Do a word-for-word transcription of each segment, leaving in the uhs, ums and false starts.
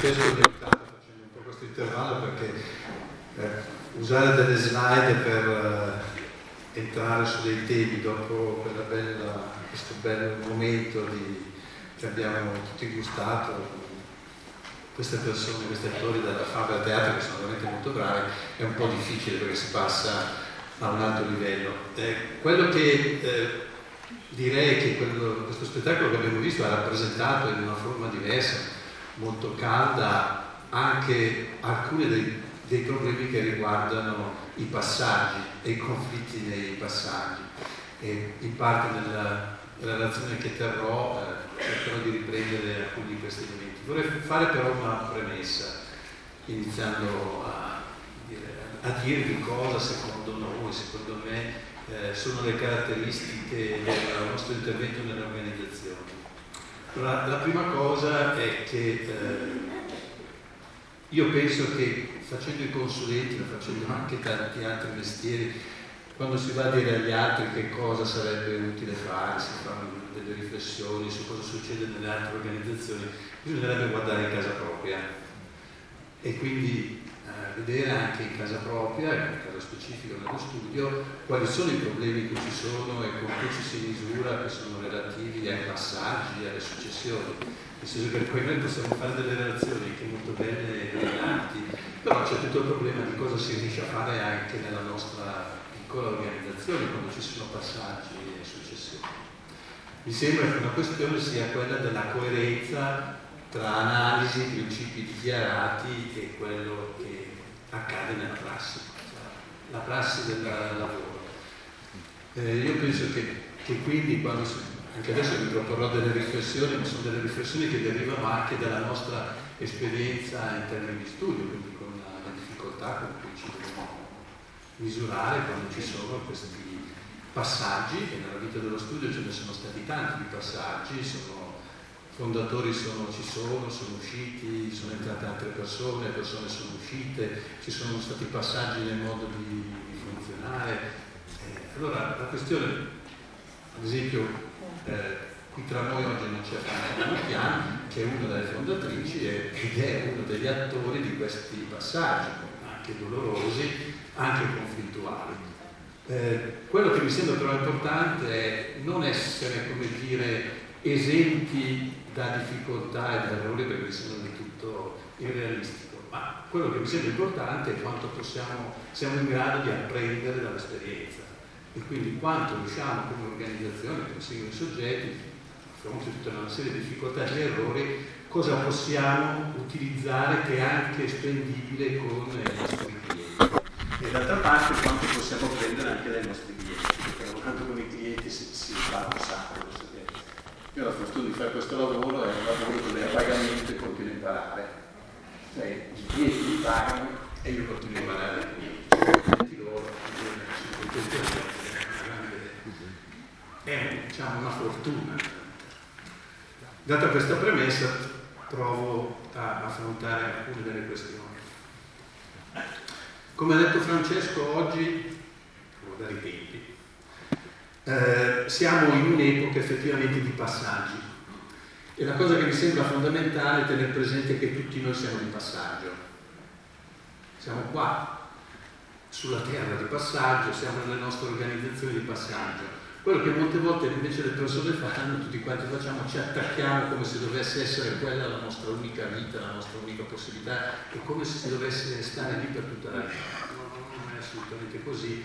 Francesco mi ha aiutato facendo un po' questo intervallo, perché eh, usare delle slide per eh, entrare su dei temi dopo quella bella, questo bel momento di, che abbiamo tutti gustato, queste persone, questi attori della Faber Teatro che sono veramente molto bravi, è un po' difficile perché si passa a un alto livello. Eh, quello che eh, direi è che quello, questo spettacolo che abbiamo visto ha rappresentato in una forma diversa, molto calda, anche alcuni dei, dei problemi che riguardano i passaggi e i conflitti nei passaggi. E in parte nella relazione che terrò eh, cercherò di riprendere alcuni di questi elementi. Vorrei fare però una premessa, iniziando a, dire, a dirvi cosa secondo noi, secondo me, eh, sono le caratteristiche del nostro intervento nell'organizzazione. Allora, la prima cosa è che eh, io penso che facendo i consulenti, ma facendo anche tanti altri mestieri, quando si va a dire agli altri che cosa sarebbe utile fare, si fanno delle riflessioni su cosa succede nelle altre organizzazioni, bisognerebbe guardare in casa propria e quindi eh, vedere anche in casa propria, in un caso specifico nello studio, quali sono i problemi che ci sono e con cui ci si misura, che sono relativi ai passaggi, alle successioni. Nel senso che poi noi possiamo fare delle relazioni che molto belle e brillanti, però c'è tutto il problema di cosa si riesce a fare anche nella nostra piccola organizzazione quando ci sono passaggi e successioni. Mi sembra che una questione sia quella della coerenza tra analisi, principi dichiarati e quello che accade nella prassi, cioè la prassi del lavoro. Eh, io penso che, che quindi quando si, anche adesso vi proporrò delle riflessioni, ma sono delle riflessioni che derivano anche dalla nostra esperienza in termini di studio, quindi con la, la difficoltà con cui ci dobbiamo misurare quando ci sono questi passaggi, e nella vita dello studio ce ne sono stati tanti di passaggi, sono fondatori sono, ci sono, sono usciti, sono entrate altre persone, le persone sono uscite, ci sono stati passaggi nel modo di, di funzionare. Eh, allora la questione, ad esempio, eh, qui tra noi oggi non c'è Franca Piano, che è una delle fondatrici e, ed è uno degli attori di questi passaggi, anche dolorosi, anche conflittuali. Eh, quello che mi sembra però importante è non essere, come dire, esenti da difficoltà e da errori, perché mi sembra di tutto irrealistico, ma quello che mi sembra importante è quanto possiamo, siamo in grado di apprendere dall'esperienza e quindi quanto riusciamo come organizzazione, come singoli soggetti, a fronte di tutta una serie di difficoltà e di errori, cosa possiamo utilizzare che è anche spendibile con i nostri clienti. E d'altra parte quanto possiamo prendere anche dai nostri clienti, perché lavorando con i clienti si, si fa un sacco. Io ho la fortuna di fare questo lavoro, è un lavoro dove a pagamento e continuo a imparare. Cioè i clienti mi pagano e io continuo a imparare dai clienti loro, è diciamo una fortuna. Data questa premessa provo a affrontare alcune delle questioni. Come ha detto Francesco, oggi, guardare i tempi, eh, siamo in un'epoca effettivamente di passaggi e la cosa che mi sembra fondamentale è tenere presente che tutti noi siamo di passaggio. Siamo qua, sulla terra di passaggio, siamo nelle nostre organizzazioni di passaggio. Quello che molte volte invece le persone fanno, tutti quanti facciamo, ci attacchiamo come se dovesse essere quella la nostra unica vita, la nostra unica possibilità, e come se si dovesse stare lì per tutta la vita. Non è assolutamente così.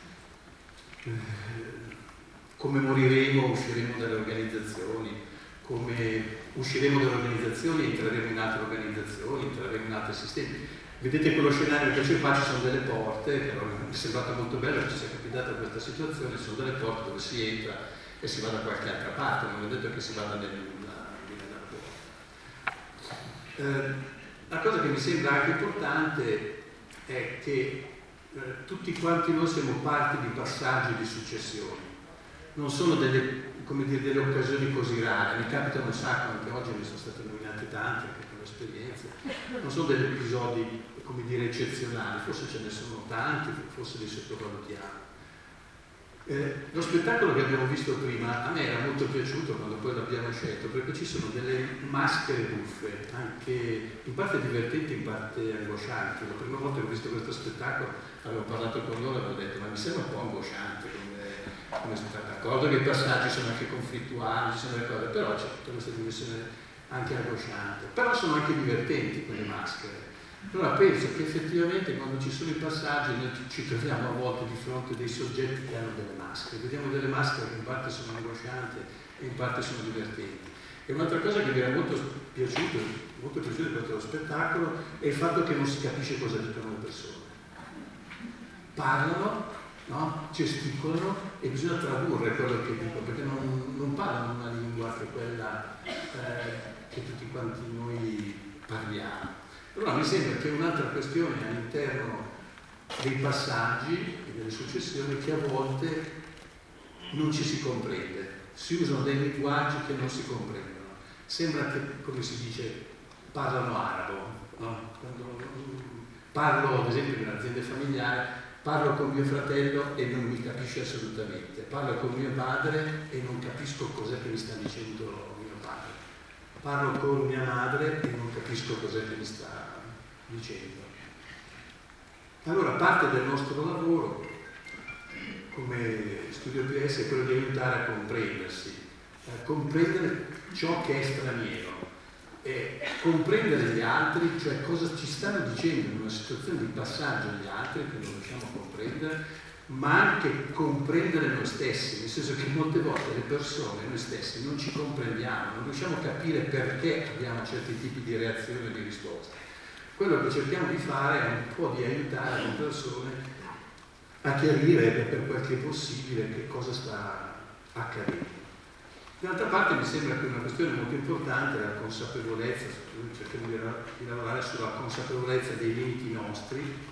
Come moriremo, usciremo dalle organizzazioni, come usciremo dalle organizzazioni, entreremo in altre organizzazioni, entreremo in altri sistemi. Vedete quello scenario che c'è qua, ci sono delle porte, che mi è sembrato molto bello che ci sia capitata questa situazione, ci sono delle porte dove si entra e si va da qualche altra parte, non è detto che si vada nel nulla, eh, la cosa che mi sembra anche importante è che eh, tutti quanti noi siamo parte di passaggi di successioni, non sono delle, come dire, delle occasioni così rare, mi capitano un sacco, anche oggi mi sono state nominate tante anche per l'esperienza, non sono degli episodi, come dire, eccezionali, forse ce ne sono tanti, forse li sottovalutiamo. Eh, lo spettacolo che abbiamo visto prima a me era molto piaciuto quando poi l'abbiamo scelto, perché ci sono delle maschere buffe, anche in parte divertenti, in parte angoscianti. La prima volta che ho visto questo spettacolo avevo parlato con loro e avevo detto ma mi sembra un po' angosciante come, come spettacolo. D'accordo che i passaggi sono anche conflittuali, ci sono delle cose, però c'è tutta questa dimensione anche angosciante. Però sono anche divertenti quelle maschere. Allora penso che effettivamente quando ci sono i passaggi noi ci troviamo a volte di fronte a dei soggetti che hanno delle maschere, vediamo delle maschere che in parte sono angoscianti e in parte sono divertenti. E un'altra cosa che mi era molto piaciuto, molto piaciuto di questo spettacolo è il fatto che non si capisce cosa dicono le persone. Parlano, no? Gesticolano e bisogna tradurre quello che dicono, perché non, non parlano una lingua che è quella eh, che tutti quanti noi parliamo. Allora mi sembra che un'altra questione all'interno dei passaggi e delle successioni che a volte non ci si comprende, si usano dei linguaggi che non si comprendono. Sembra che, come si dice, parlano arabo, no? Quando parlo, ad esempio, in un'azienda familiare, parlo con mio fratello e non mi capisce assolutamente, parlo con mio padre e non capisco cos'è che mi sta dicendo mio padre. Parlo con mia madre e non capisco cos'è che mi sta dicendo. Allora parte del nostro lavoro come Studio P S è quello di aiutare a comprendersi, a comprendere ciò che è straniero, e comprendere gli altri, cioè cosa ci stanno dicendo in una situazione di passaggio agli altri che non riusciamo a comprendere, ma anche comprendere noi stessi, nel senso che molte volte le persone, noi stessi, non ci comprendiamo, non riusciamo a capire perché abbiamo certi tipi di reazioni e di risposte. Quello che cerchiamo di fare è un po' di aiutare le persone a chiarire per quel che è possibile che cosa sta accadendo. D'altra parte mi sembra che una questione molto importante è la consapevolezza, cerchiamo di lavorare sulla consapevolezza dei limiti nostri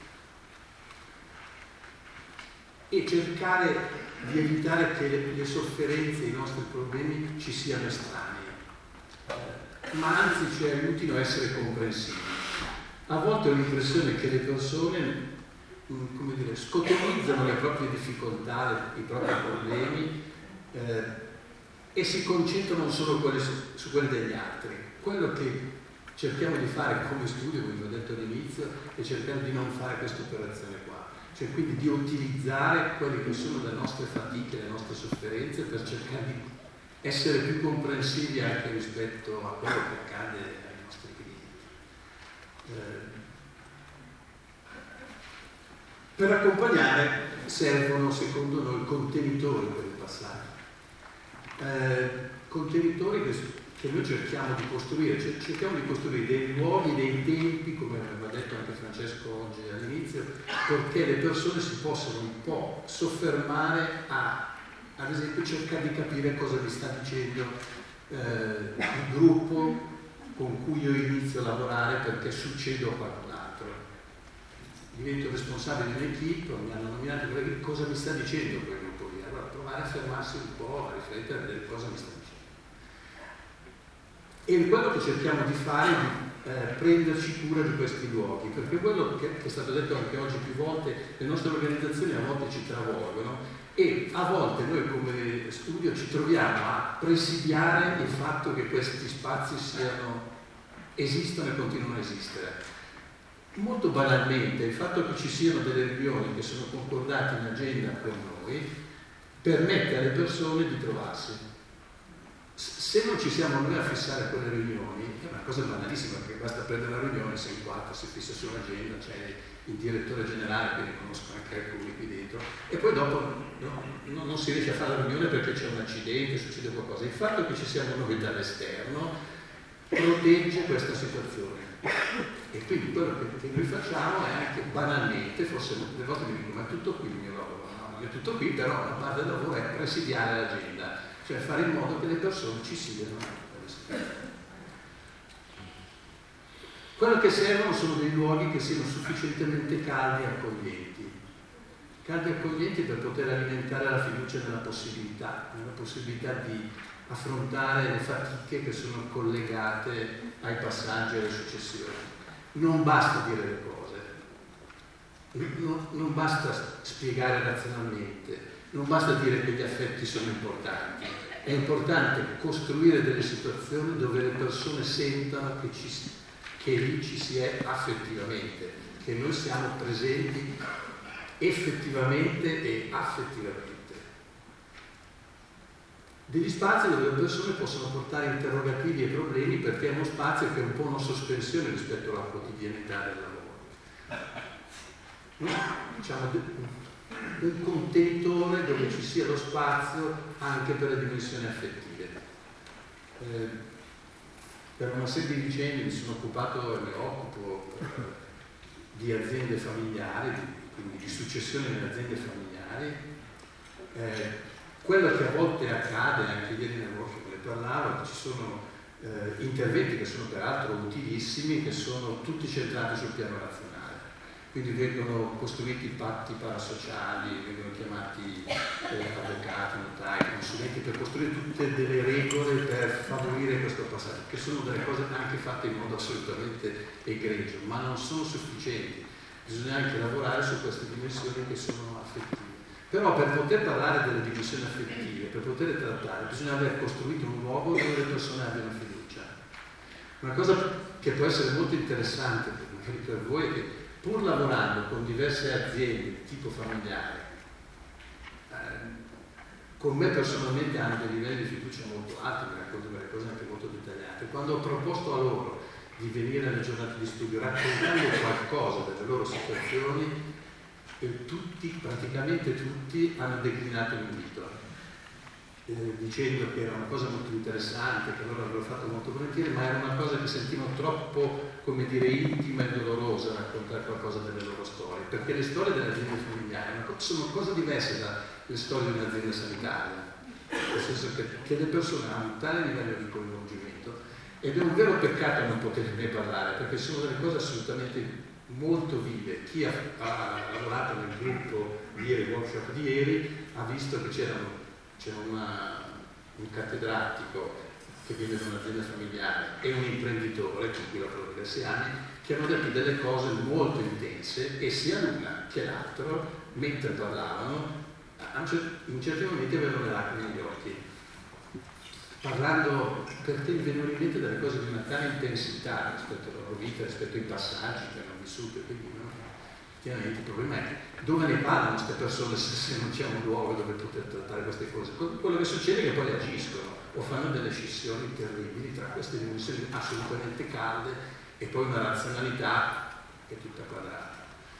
e cercare di evitare che le, le sofferenze, i nostri problemi ci siano estranei, ma anzi ci aiutino a essere comprensivi. A volte ho l'impressione che le persone, come dire, scotonizzano le proprie difficoltà, i propri problemi eh, e si concentrano solo quelle su, su quelle degli altri. Quello che cerchiamo di fare come studio, come vi ho detto all'inizio, è cercare di non fare questa operazione qua. Cioè quindi di utilizzare quelle che sono le nostre fatiche, le nostre sofferenze per cercare di essere più comprensivi anche rispetto a quello che accade ai nostri clienti. Eh, per accompagnare servono, secondo noi, contenitori per il passaggio. Eh, contenitori che, che noi cerchiamo di costruire, cioè, cerchiamo di costruire dei luoghi, dei tempi, come aveva detto anche Francesco oggi all'inizio, perché le persone si possano un po' soffermare a, ad esempio, cercare di capire cosa vi sta dicendo eh, il gruppo con cui io inizio a lavorare perché succede a qualcun altro. Divento responsabile di un'equipe, mi hanno nominato, cosa mi sta dicendo quel gruppo lì? Allora provare a fermarsi un po', a riflettere, a vedere cosa mi sta dicendo. E quello che cerchiamo di fare è di eh, prenderci cura di questi luoghi, perché quello che, che è stato detto anche oggi più volte, le nostre organizzazioni a volte ci travolgono e a volte noi come studio ci troviamo a presidiare il fatto che questi spazi siano, esistano e continuano a esistere. Molto banalmente il fatto che ci siano delle riunioni che sono concordate in agenda con noi permette alle persone di trovarsi. Se non ci siamo noi a fissare quelle riunioni, è una cosa banalissima, perché basta prendere una riunione, sei in quattro, si fissa sull'agenda, c'è il direttore generale, quindi conosco anche alcuni qui dentro, e poi dopo no, no, non si riesce a fare la riunione perché c'è un accidente, succede qualcosa. Il fatto che ci siamo noi dall'esterno protegge questa situazione. E quindi quello che, che noi facciamo è anche banalmente, forse delle volte mi dico, ma è tutto qui il mio lavoro, no? Non è tutto qui, però una parte del lavoro è presidiare l'agenda, cioè fare in modo che le persone ci siano. Quello che servono sono dei luoghi che siano sufficientemente caldi e accoglienti. Caldi e accoglienti per poter alimentare la fiducia nella possibilità, nella possibilità di affrontare le fatiche che sono collegate ai passaggi e alle successioni. Non basta dire le cose, non, non basta spiegare razionalmente, non basta dire che gli affetti sono importanti, è importante costruire delle situazioni dove le persone sentano che, ci, che lì ci si è affettivamente, che noi siamo presenti effettivamente e affettivamente. Degli spazi dove le persone possono portare interrogativi e problemi, perché è uno spazio che è un po' una sospensione rispetto alla quotidianità del lavoro. No? Diciamo del contenitore dove ci sia lo spazio anche per le dimensioni affettive. Eh, per una serie di vicende mi sono occupato e mi occupo eh, di aziende familiari, quindi di successione nelle aziende familiari. Eh, quello che a volte accade, anche ieri nel workshop ne parlavo, ci sono eh, interventi che sono peraltro utilissimi, che sono tutti centrati sul piano razionale. Quindi vengono costruiti patti parasociali, vengono chiamati eh, avvocati, notai, consulenti per costruire tutte delle regole per favorire questo passaggio, che sono delle cose anche fatte in modo assolutamente egregio, ma non sono sufficienti. Bisogna anche lavorare su queste dimensioni che sono affettive. Però per poter parlare delle dimensioni affettive, per poter trattare, bisogna aver costruito un luogo dove le persone abbiano fiducia. Una cosa che può essere molto interessante magari per voi è che pur lavorando con diverse aziende tipo familiare, eh, con me personalmente hanno dei livelli di fiducia molto alti, mi raccontano delle cose anche molto dettagliate. Quando ho proposto a loro di venire alle giornate di studio raccontando qualcosa delle loro situazioni, e tutti, praticamente tutti, hanno declinato l'invito, eh, dicendo che era una cosa molto interessante, che loro avrebbero fatto molto volentieri, ma era una cosa che sentivano troppo, come dire, intima e dolorosa raccontare qualcosa delle loro storie, perché le storie delle aziende familiari sono cose diverse dalle storie di un'azienda sanitaria, nel senso che, che le persone hanno un tale livello di coinvolgimento, ed è un vero peccato non poterne parlare, perché sono delle cose assolutamente molto vive. Chi ha, ha lavorato nel gruppo di ieri, workshop di ieri, ha visto che c'era, c'era una, un cattedratico che viene da un'azienda familiare e un imprenditore con cui lavoro da diversi anni, che hanno detto delle cose molto intense, e sia l'una che l'altro, mentre parlavano, in certi momenti avevano le lacrime negli occhi, parlando, perché mi venivano in mente delle cose di una tale intensità rispetto alla loro vita, rispetto ai passaggi che hanno vissuto e quindi no? Chiaramente il problema è dove ne parlano queste persone se, se non c'è un luogo dove poter trattare queste cose. Quello che succede è che poi agiscono o fanno delle scissioni terribili tra queste dimensioni assolutamente calde e poi una razionalità che è tutta quadrata.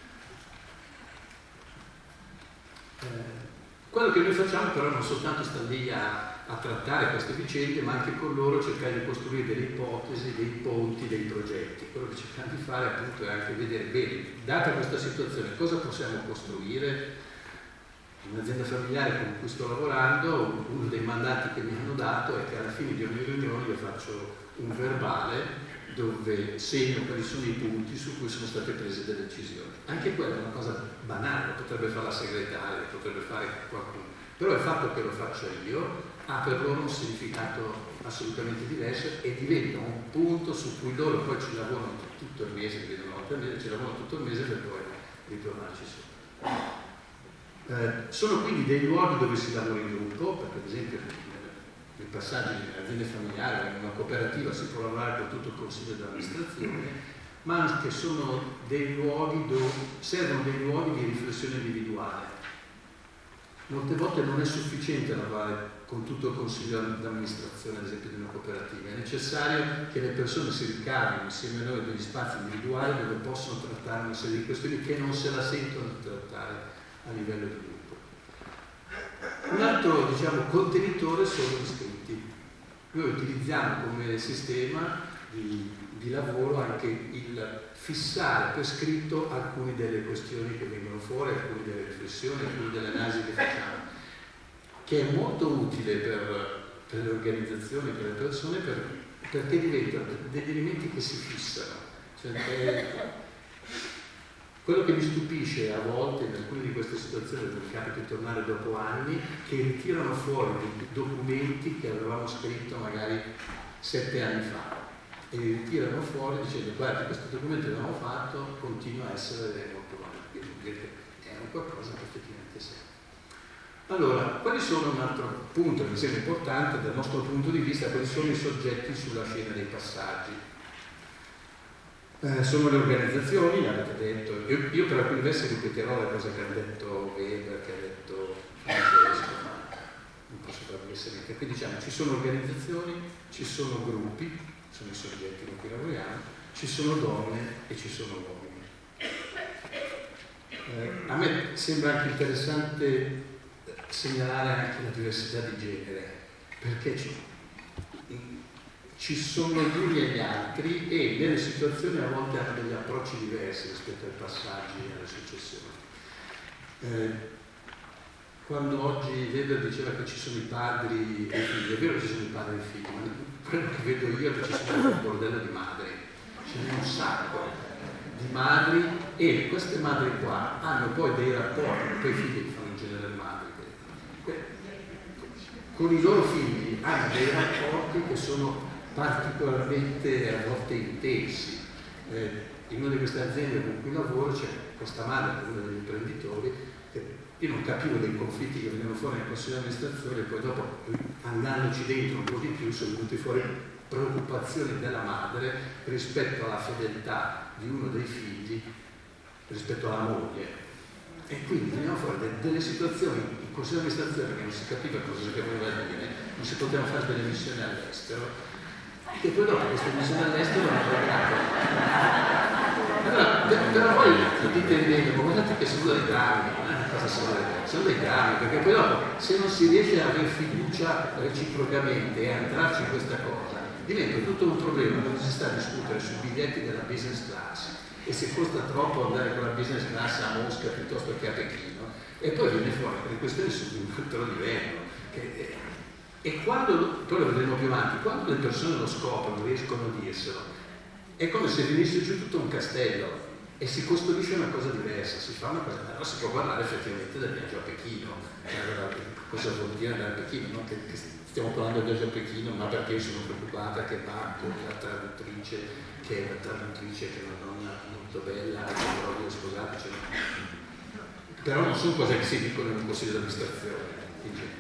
Eh, quello che noi facciamo però non soltanto sta lì a a trattare queste vicende, ma anche con loro cercare di costruire delle ipotesi, dei ponti, dei progetti. Quello che cerchiamo di fare appunto è anche vedere, bene, data questa situazione, cosa possiamo costruire. In un'azienda familiare con cui sto lavorando, uno dei mandati che mi hanno dato è che alla fine di ogni riunione io faccio un verbale dove segno quali sono i punti su cui sono state prese delle decisioni. Anche quella è una cosa banale, potrebbe fare la segretaria, potrebbe fare qualcuno, però il fatto che lo faccia io ha per loro un significato assolutamente diverso e diventa un punto su cui loro poi ci lavorano tutto il mese, vedo una volta al mese, ci lavorano tutto il mese per poi ritornarci su. Eh, sono quindi dei luoghi dove si lavora in gruppo, perché ad esempio nei passaggi nelle aziende familiari, in una cooperativa si può lavorare con tutto il consiglio dell'amministrazione, ma anche sono dei luoghi dove servono dei luoghi di riflessione individuale. Molte volte non è sufficiente lavorare con tutto il consiglio d'amministrazione, ad esempio, di una cooperativa. È necessario che le persone si ricavino insieme a noi degli spazi individuali dove possono trattare una serie di questioni che non se la sentono di trattare a livello di gruppo. Un altro, diciamo, contenitore sono gli scritti. Noi utilizziamo come sistema di, di lavoro anche il fissare per scritto alcune delle questioni che vengono fuori, alcune delle riflessioni, alcune delle analisi che facciamo, che è molto utile per, per le organizzazioni, per le persone, per, perché diventano degli elementi che si fissano. Cioè, è, quello che mi stupisce a volte in alcune di queste situazioni dove mi capita di tornare dopo anni, che ritirano fuori dei documenti che avevamo scritto magari sette anni fa e li ritirano fuori dicendo guarda, questo documento che abbiamo fatto continua a essere molto valido, quindi è un qualcosa che effettivamente serve. Allora, quali sono un altro punto che mi sembra importante dal nostro punto di vista, quali sono i soggetti sulla scena dei passaggi? Eh, sono le organizzazioni, l'avete detto, io, io per alcuni versi ripeterò le cose che ha detto Weber, che ha detto Francesco, ma non posso proprio essere mica. Quindi diciamo, ci sono organizzazioni, ci sono gruppi, sono i soggetti con cui lavoriamo, ci sono donne e ci sono uomini. Eh, a me sembra anche interessante segnalare anche la diversità di genere, perché ci, ci sono gli uni e gli altri e nelle situazioni a volte hanno degli approcci diversi rispetto ai passaggi e alle successioni. Eh, quando oggi Weber diceva che ci sono i padri e i figli, è vero che ci sono i padri e i figli, ma quello che vedo io è che ci sono un bordello di madri, ce n'è un sacco di madri e queste madri qua hanno poi dei rapporti, poi i figli fanno in genere le madri, con i loro figli hanno dei rapporti che sono particolarmente a volte intensi. Eh, in una di queste aziende con cui lavoro c'è questa madre, uno degli imprenditori, che io non capivo dei conflitti che venivano fuori nel consiglio di amministrazione e poi dopo, andandoci dentro un po' di più, sono venuti fuori preoccupazioni della madre rispetto alla fedeltà di uno dei figli rispetto alla moglie. E quindi veniamo fuori delle situazioni in consiglio di amministrazione che non si capiva cosa si voleva dire, non si potevano fare delle missioni all'estero, e poi dopo queste missioni all'estero hanno pagato. Allora, però voi dite bene, ma guardate che sono dei drammi, eh, cosa sono, sono dei drammi, perché poi dopo se non si riesce a avere fiducia reciprocamente e a entrarci in questa cosa, diventa tutto un problema quando si sta a discutere sui biglietti della business class. E se costa troppo andare con la business class a Mosca piuttosto che a Pechino, e poi viene fuori che le questioni sono di un altro livello. Che, e quando, poi lo vedremo più avanti, quando le persone lo scoprono, riescono a dirselo, è come se venisse giù tutto un castello e si costruisce una cosa diversa, si fa una cosa, allora si può parlare effettivamente del viaggio a Pechino. Allora, cosa vuol dire andare a Pechino? No? Che, che stiamo parlando del viaggio a Pechino, ma perché io sono preoccupata che Marco, la traduttrice, che è una traduttrice, che è una donna molto bella, che non voglio sposare, cioè, però non sono cose che si dicono in un consiglio di amministrazione. Quindi.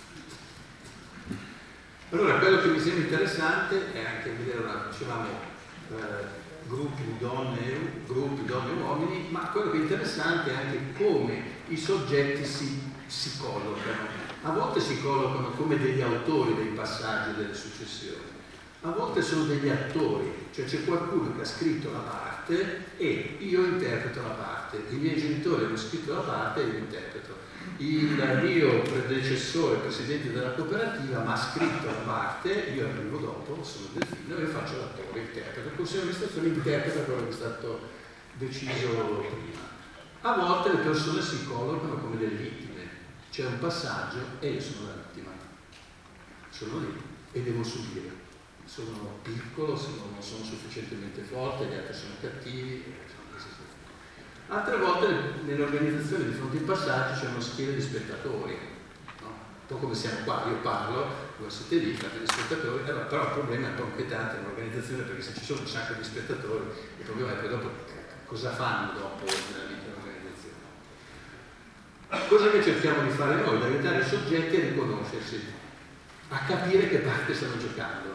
Allora, quello che mi sembra interessante è anche vedere, una, dicevamo, eh, gruppi di donne, gruppi donne e uomini, ma quello che è interessante è anche come i soggetti si, si collocano. A volte si collocano come degli autori dei passaggi e delle successioni. A volte sono degli attori, cioè c'è qualcuno che ha scritto la parte e io interpreto la parte, i miei genitori hanno scritto la parte e io interpreto. Il mio predecessore, presidente della cooperativa, mi ha scritto la parte, io arrivo dopo, sono Delfino e faccio l'attore, interpreto. Il consiglio di amministrazione interpreta quello che è stato deciso prima. A volte le persone si collocano come delle vittime, c'è un passaggio e io sono la vittima, sono lì e devo subire. Sono piccolo, sono, non sono sufficientemente forte, gli altri sono cattivi. Altre volte nell'organizzazione di fronte ai passaggi c'è uno schiera di spettatori, no? Un po' come siamo qua, io parlo, voi siete lì, fate gli spettatori, allora, però il problema è un po' inquietante nell'organizzazione perché se ci sono un sacco di spettatori il problema è che dopo cosa fanno dopo nella vita dell'organizzazione. Cosa che cerchiamo di fare noi? Di aiutare i soggetti a riconoscersi, a capire che parte stanno giocando.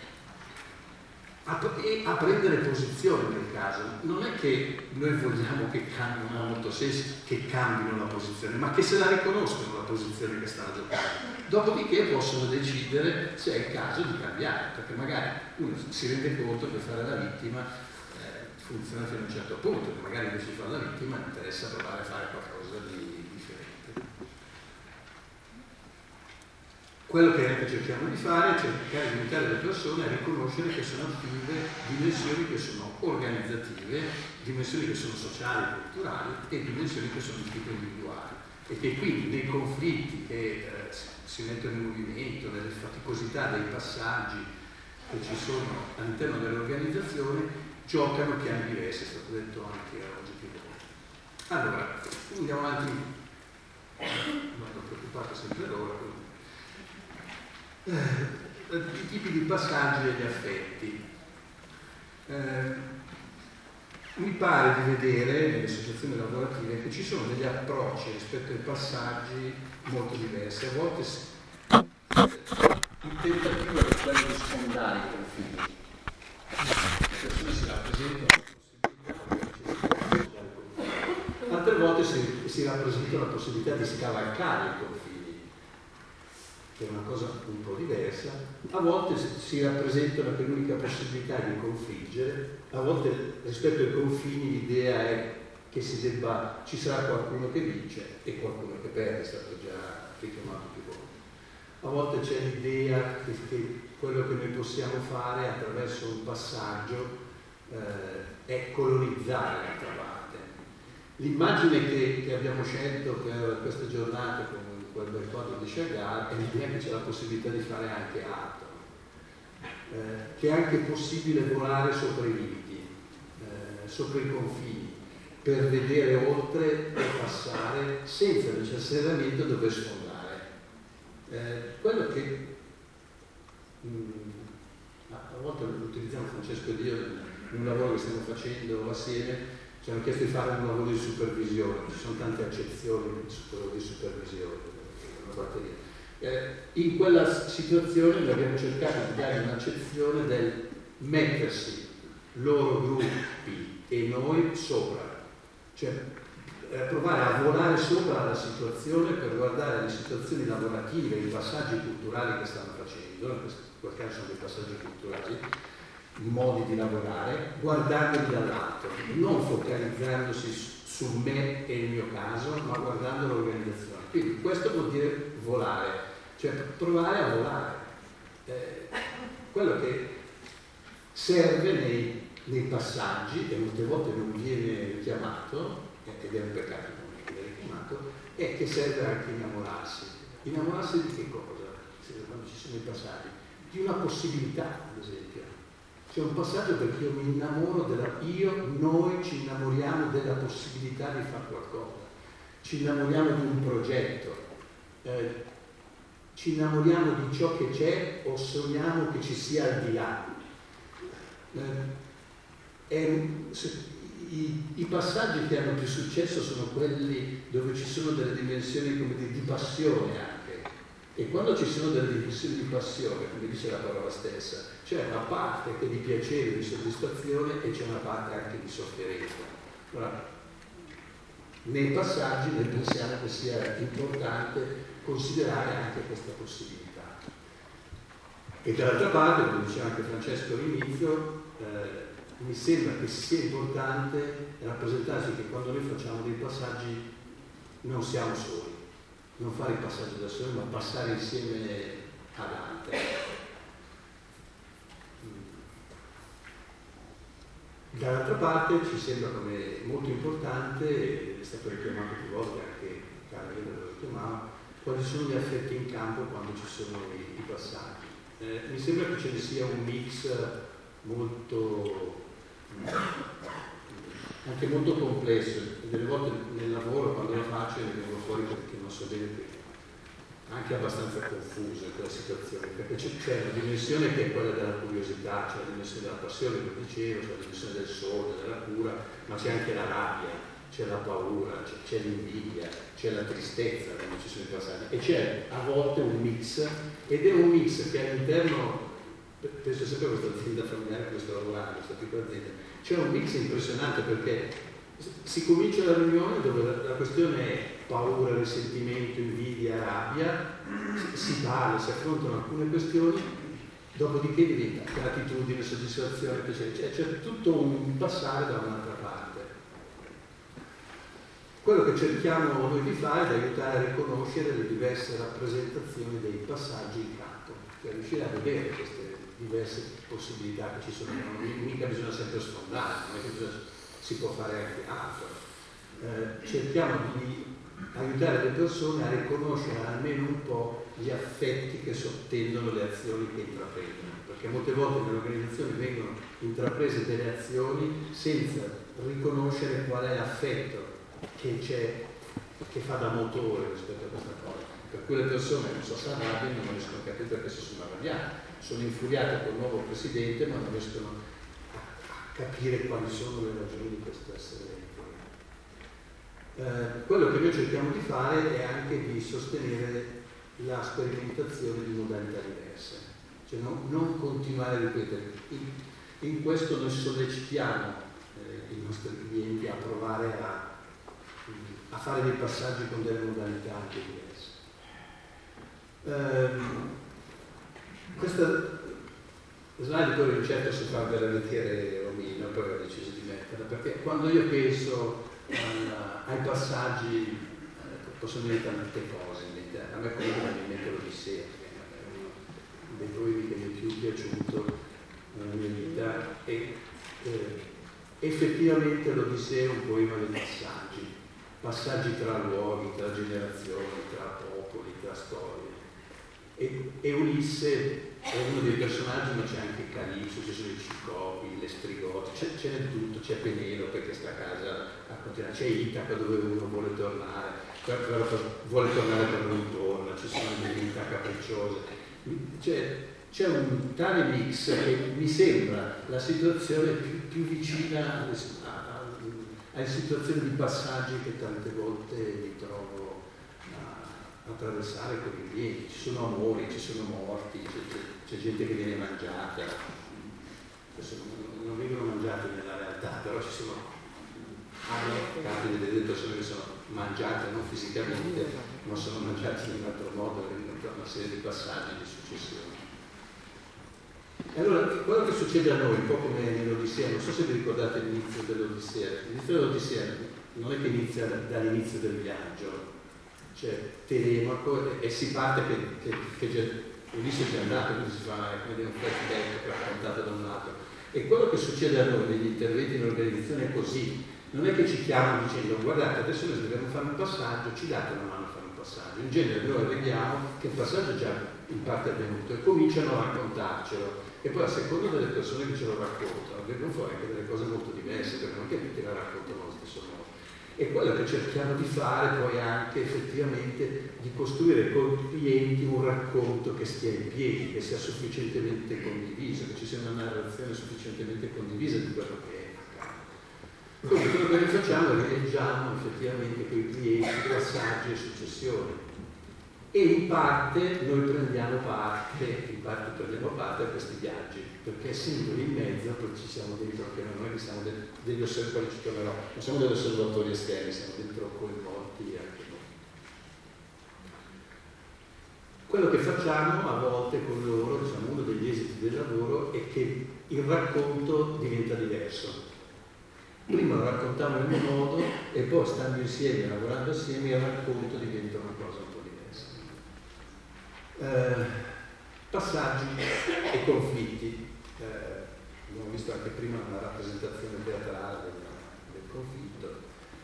A, a prendere posizione nel caso. Non è che noi vogliamo che cambino, non ha molto senso che cambino la posizione, ma che se la riconoscono la posizione che stanno giocando. Dopodiché possono decidere se è il caso di cambiare, perché magari uno si rende conto che fare la vittima eh, funziona fino a un certo punto, che magari invece di fare la vittima interessa provare a fare qualcosa di differente. Quello che anche cerchiamo di fare è cercare di aiutare le persone a riconoscere che sono attive dimensioni che sono organizzative, dimensioni che sono sociali e culturali e dimensioni che sono di tipo individuale e che quindi nei conflitti che eh, si mettono in movimento, nelle faticosità dei passaggi che ci sono all'interno dell'organizzazione giocano piani diversi, è stato detto anche oggi più volte. Allora, andiamo avanti, non sono preoccupato sempre loro. Eh, i tipi di passaggi e gli affetti. Eh, mi pare di vedere nelle situazioni lavorative che ci sono degli approcci rispetto ai passaggi molto diversi. A volte si... il tentativo è quello di sfondare i confini. Le persone si rappresentano, altre volte si, si rappresenta la possibilità di scavalcare i confini, che è una cosa un po' diversa. A volte si, si rappresentano che l'unica possibilità è di confliggere, a volte rispetto ai confini l'idea è che si debba, ci sarà qualcuno che vince e qualcuno che perde, è stato già richiamato più volte. A volte c'è l'idea che, che quello che noi possiamo fare attraverso un passaggio eh, è colonizzare l'altra parte. L'immagine che, che abbiamo scelto per queste giornate con quel bel quadro di Chagall è l'idea che c'è la possibilità di fare anche altro, eh, che è anche possibile volare sopra i limiti, eh, sopra i confini, per vedere oltre e passare senza necessariamente dover sfondare. Eh, quello che mh, a volte lo utilizziamo Francesco ed io in un lavoro che stiamo facendo assieme, ci hanno chiesto di fare un lavoro di supervisione, ci sono tante accezioni di supervisione, una batteria. Eh, in quella situazione noi abbiamo cercato di dare un'accezione del mettersi loro gruppi e noi sopra, cioè eh, provare a volare sopra la situazione per guardare le situazioni lavorative, i passaggi culturali che stanno facendo, in quel caso sono dei passaggi culturali, modi di lavorare, guardandoli dall'alto, non focalizzandosi su me e il mio caso, ma guardando l'organizzazione. Quindi questo vuol dire volare, cioè provare a volare. Eh, quello che serve nei, nei passaggi, e molte volte non viene richiamato, ed è un peccato non viene richiamato, è che serve anche innamorarsi. Innamorarsi di che cosa? Quando ci sono i passaggi? Di una possibilità, ad esempio. C'è un passaggio perché io mi innamoro della, io, noi ci innamoriamo della possibilità di fare qualcosa, ci innamoriamo di un progetto, eh, ci innamoriamo di ciò che c'è o sogniamo che ci sia al di là. Eh, è, se, i, I passaggi che hanno più successo sono quelli dove ci sono delle dimensioni come di, di passione anche. E quando ci sono delle dimensioni di passione, come dice la parola stessa, c'è una parte che è di piacere, di soddisfazione e c'è una parte anche di sofferenza. Allora, nei passaggi noi pensiamo che sia importante considerare anche questa possibilità. E dall'altra parte, come diceva anche Francesco all'inizio, eh, mi sembra che sia importante rappresentarsi che quando noi facciamo dei passaggi non siamo soli. Non fare il passaggio da soli, ma passare insieme ad altri. Dall'altra parte ci sembra come molto importante, è stato richiamato più volte, anche Carlo lo richiamava, quali sono gli affetti in campo quando ci sono i, i passaggi. Eh, mi sembra che ce ne sia un mix molto anche molto complesso, delle volte nel lavoro quando lo faccio ne vengo fuori perché non so bene perché, anche abbastanza confuso in quella situazione, perché c'è, c'è una dimensione che è quella della curiosità, c'è la dimensione della passione, come dicevo, c'è la dimensione del sole, della cura, ma c'è anche la rabbia, c'è la paura, c'è, c'è l'invidia, c'è la tristezza quando ci sono i passaggi, e c'è a volte un mix, ed è un mix che all'interno, penso sempre a questa azienda familiare che sto lavorando, questa piccola azienda, c'è un mix impressionante perché si comincia la riunione dove la, la questione è paura, risentimento, invidia, rabbia, si, si parla, si affrontano alcune questioni, dopodiché diventa gratitudine, soddisfazione, piacere, cioè c'è tutto un passare da un'altra parte. Quello che cerchiamo noi di fare è di aiutare a riconoscere le diverse rappresentazioni dei passaggi in campo, cioè riuscire a vedere queste diverse possibilità che ci sono, non mica bisogna sempre sfondare, non è che bisogna, si può fare anche altro. Eh, cerchiamo di aiutare le persone a riconoscere almeno un po' gli affetti che sottendono le azioni che intraprendono, perché molte volte nelle organizzazioni vengono intraprese delle azioni senza riconoscere qual è l'affetto che c'è, che fa da motore rispetto a questa cosa. Per cui le persone non so se arrabbiano, non riescono a capire perché si sono arrabbiate, sono infuriate col nuovo presidente ma non riescono a capire quali sono le ragioni di questo essere lento. Eh, quello che noi cerchiamo di fare è anche di sostenere la sperimentazione di modalità diverse, cioè non, non continuare a ripetere. In, in questo noi sollecitiamo eh, i nostri clienti a provare a, a fare dei passaggi con delle modalità anche diverse. Eh, questa slide poi non certo si fa per lettere Romino, poi ho deciso di metterla, perché quando io penso uh, ai passaggi eh, possono venire tante cose in mente. A me comunque mi viene l'Odissea, che è uno dei poemi che mi è più piaciuto nella mia vita, e eh, effettivamente l'Odissea è un poema dei passaggi, passaggi tra luoghi, tra generazioni, tra popoli, tra storie. E, e Ulisse è uno dei personaggi, ma c'è anche Calipso, ci sono i Ciclopi, le Strigote, c'è, c'è di tutto, c'è Penelope che sta a casa a continuare, c'è Itaca dove uno vuole tornare, però vuole tornare per non torna, ci sono delle vita capricciose, c'è, c'è un tale mix che mi sembra la situazione più, più vicina alle, a, a, alle situazioni di passaggi che tante volte mi trovo attraversare con i clienti. Ci sono amori, ci sono morti, c'è, c'è gente che viene mangiata, adesso non, non vengono mangiati nella realtà, però ci sono capite delle persone che sono mangiate non fisicamente, ma sono mangiate in un altro modo, in una serie di passaggi di successione. E allora quello che succede a noi, un po' come nell'Odissea, non so se vi ricordate l'inizio dell'Odissea, l'inizio dell'Odissea non è che inizia dall'inizio del viaggio, cioè Telemaco, e, e si parte che, che, che già, Ulisse è già andato, quindi si fa come un flashback raccontato da un lato. E quello che succede a noi negli interventi in organizzazione è così, non è che ci chiamano dicendo guardate adesso noi dobbiamo fare un passaggio, ci date una mano a fare un passaggio. In genere noi vediamo che il passaggio è già in parte avvenuto e cominciano a raccontarcelo, e poi a seconda delle persone che ce lo raccontano vengono fuori anche delle cose molto diverse, perché non è che tutti la raccontano allo stesso modo. E quello che cerchiamo di fare poi anche effettivamente di costruire con i clienti un racconto che stia in piedi, che sia sufficientemente condiviso, che ci sia una narrazione sufficientemente condivisa di quello che è accaduto. Quindi quello che noi facciamo è che leggiamo effettivamente con i clienti passaggi e successioni, e in parte noi prendiamo parte, in parte prendiamo parte a questi viaggi, perché essendo lì in mezzo poi ci siamo dentro, che non è che siamo de- degli osservatori, ci tornerò, non siamo degli osservatori esterni, siamo dentro coinvolti anche noi. Quello che facciamo a volte con loro, diciamo uno degli esiti del lavoro, è che il racconto diventa diverso. Prima lo raccontiamo in un modo e poi stando insieme, lavorando assieme, il racconto diventa una cosa un po' diversa. Eh, passaggi e conflitti. Eh, abbiamo visto anche prima una rappresentazione teatrale del, del conflitto.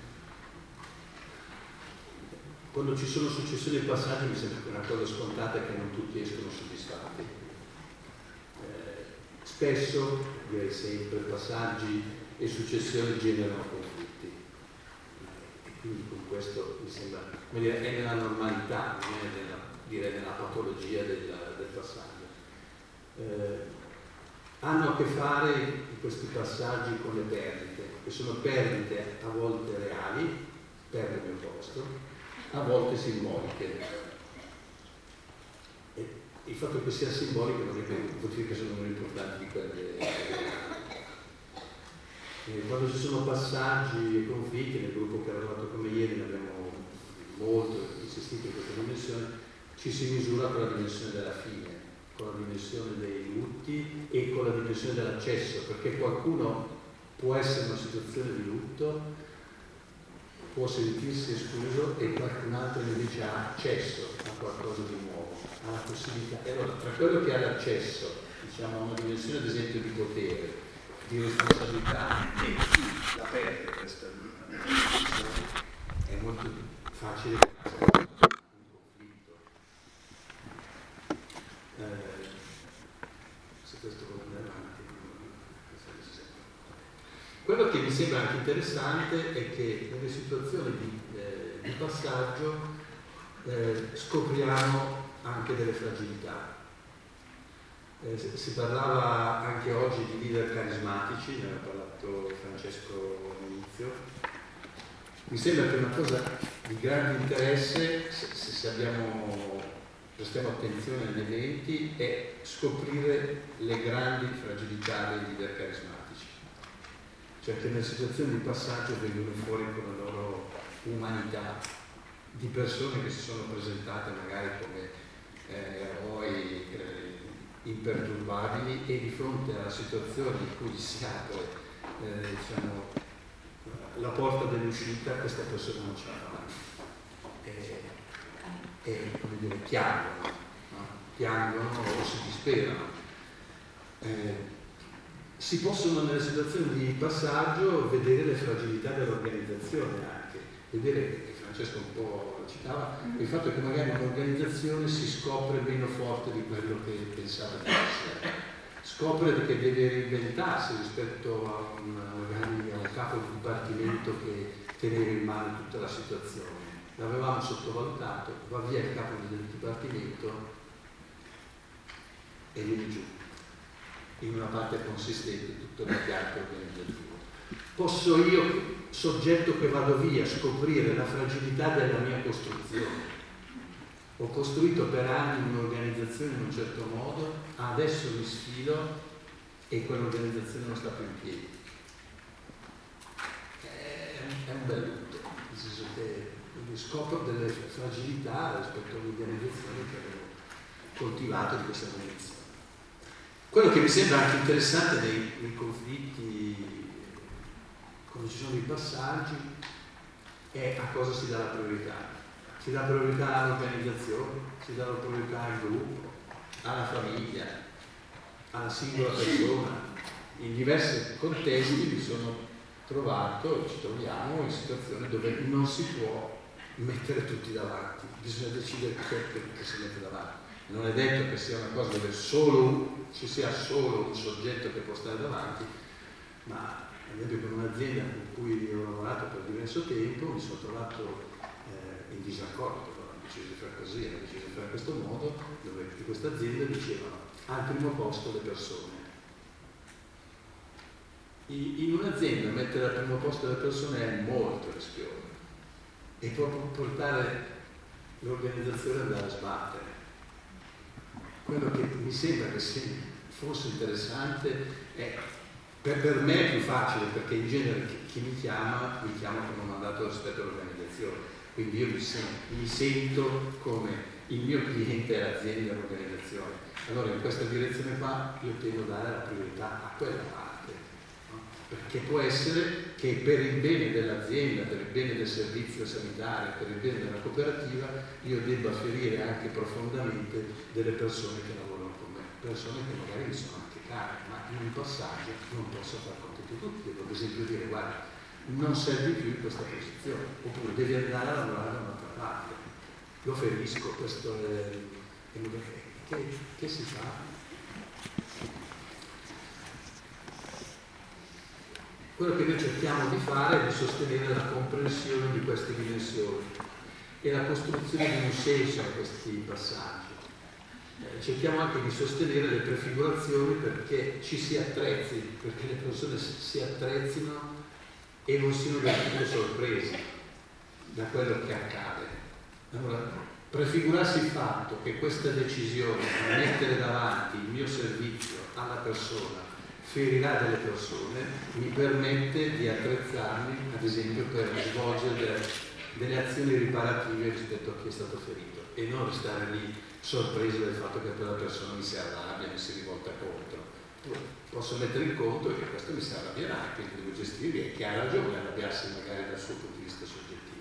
Quando ci sono successioni di passaggi mi sembra che una cosa scontata è che non tutti escono soddisfatti. Eh, spesso, direi sempre, passaggi e successioni generano conflitti. E quindi con questo mi sembra, come dire, è nella normalità, non è nella, direi nella patologia del, del passaggio. Eh, hanno a che fare questi passaggi con le perdite, che sono perdite a volte reali, perde il mio posto, a volte simboliche. E il fatto che sia simbolico non è che vuol dire che sono meno importanti di quelle reali. Quando ci sono passaggi e conflitti, nel gruppo che ha lavorato come ieri ne abbiamo molto insistito in questa dimensione, ci si misura con la dimensione della fine, con la dimensione dei lutti e con la dimensione dell'accesso, perché qualcuno può essere in una situazione di lutto, può sentirsi escluso e qualcun altro invece ha accesso a qualcosa di nuovo, ha la possibilità. E allora, tra quello che ha l'accesso, diciamo, a una dimensione ad esempio di potere, di responsabilità, e chi la perde questa dimensione, è molto facile un conflitto. Eh, se questo può andare avanti, quello che mi sembra anche interessante è che nelle situazioni di, eh, di passaggio eh, scopriamo anche delle fragilità. Eh, si parlava anche oggi di leader carismatici, ne ha parlato Francesco all'inizio. Mi sembra che una cosa di grande interesse, se, se abbiamo, prestiamo attenzione agli eventi, è scoprire le grandi fragilità dei leader carismatici. Cioè che nelle situazioni di passaggio vengono fuori con la loro umanità, di persone che si sono presentate magari come eh, eroi eh, imperturbabili, e di fronte alla situazione in cui si apre eh, diciamo, la porta dell'uscita, questa persona non ce la fa e, e come dire, piangono, no? piangono o si disperano. Eh, si possono nelle situazioni di passaggio vedere le fragilità dell'organizzazione, anche vedere, Francesco un po' citava, il fatto che magari un'organizzazione si scopre meno forte di quello che pensava di essere, scopre che deve reinventarsi rispetto a un, magari a un capo di dipartimento che teneva in mano tutta la situazione. L'avevamo sottovalutato, va via il capo del dipartimento e viene giù in una parte consistente di tutto l'impianto organizzativo. Posso io, soggetto che vado via, scoprire la fragilità della mia costruzione. Ho costruito per anni un'organizzazione in un certo modo, adesso mi sfido e quell'organizzazione non sta più in piedi. È un, è un bel lutto, nel senso che scopro delle fragilità rispetto all'organizzazione che avevo coltivato di questa organizzazione. Quello che mi sembra anche interessante nei, nei conflitti, quando ci sono i passaggi, è a cosa si dà la priorità. Si dà priorità all'organizzazione, si dà la priorità al gruppo, alla famiglia, alla singola persona. In diversi contesti mi sono trovato, ci troviamo in situazioni dove non si può mettere tutti davanti, bisogna decidere chi è che, che si mette davanti. Non è detto che sia una cosa dove solo, ci sia solo un soggetto che può stare davanti, ma ad esempio per un'azienda con cui ho lavorato per diverso tempo mi sono trovato eh, in disaccordo, ho deciso di fare così, ho deciso di fare in questo modo, dove in questa azienda dicevano al primo posto le persone. In un'azienda mettere al primo posto le persone è molto rischioso e può portare l'organizzazione ad andare a sbattere. Quello che mi sembra che sia, fosse interessante è, per, per me è più facile, perché in genere chi, chi mi chiama mi chiama come un mandato rispetto all'organizzazione, quindi io mi sento, mi sento come il mio cliente è l'azienda e l'organizzazione. Allora in questa direzione qua io tendo a dare la priorità a quella parte, no? Perché può essere che per il bene dell'azienda, per il bene del servizio sanitario, per il bene della cooperativa, io debba ferire anche profondamente delle persone che lavorano con me, persone che magari mi sono anche care, ma in un passaggio non posso far conto di tutti. Devo ad esempio dire: guarda, non servi più in questa posizione, oppure devi andare a lavorare da un'altra parte. Lo ferisco, questo è, è che, che si fa? Quello che noi cerchiamo di fare è di sostenere la comprensione di queste dimensioni e la costruzione di un senso a questi passaggi. Eh, cerchiamo anche di sostenere le prefigurazioni perché ci si attrezzi, perché le persone si attrezzino e non siano del tutto sorpresi da quello che accade. Allora, prefigurarsi il fatto che questa decisione di mettere davanti il mio servizio alla persona ferirà delle persone mi permette di attrezzarmi, ad esempio, per svolgere delle, delle azioni riparative rispetto a chi è stato ferito e non restare lì sorpreso del fatto che quella persona mi si arrabbia, mi si rivolta contro. Posso mettere in conto che questo mi si arrabbierà, quindi devo gestirli, e che ha ragione a arrabbiarsi magari dal suo punto di vista soggettivo.